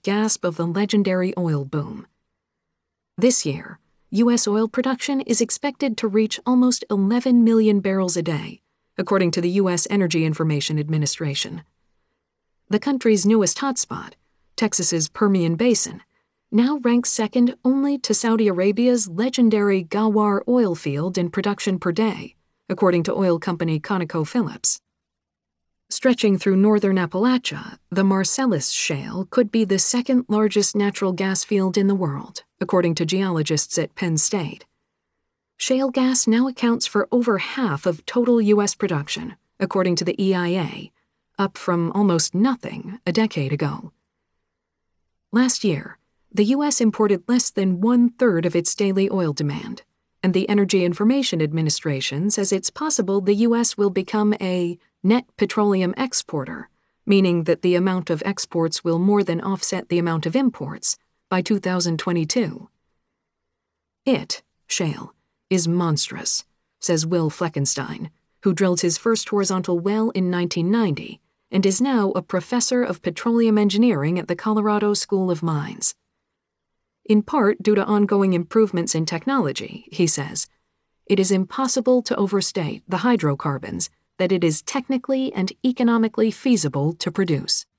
first gasp of the legendary oil boom. This year, U.S. oil production is expected to reach almost 11 million barrels a day, according to the U.S. Energy Information Administration. The country's newest hotspot, Texas's Permian Basin, now ranks second only to Saudi Arabia's legendary Ghawar oil field in production per day, according to oil company ConocoPhillips. Stretching through northern Appalachia, the Marcellus Shale could be the second largest natural gas field in the world, according to geologists at Penn State. Shale gas now accounts for over half of total U.S. production, according to the EIA, up from almost nothing a decade ago. Last year, the U.S. imported less than one-third of its daily oil demand, and the Energy Information Administration says it's possible the U.S. will become a net petroleum exporter, meaning that the amount of exports will more than offset the amount of imports by 2022. Shale, is monstrous, says Will Fleckenstein, who drilled his first horizontal well in 1990 and is now a professor of petroleum engineering at the Colorado School of Mines. In part due to ongoing improvements in technology, he says, it is impossible to overstate the hydrocarbons that it is technically and economically feasible to produce.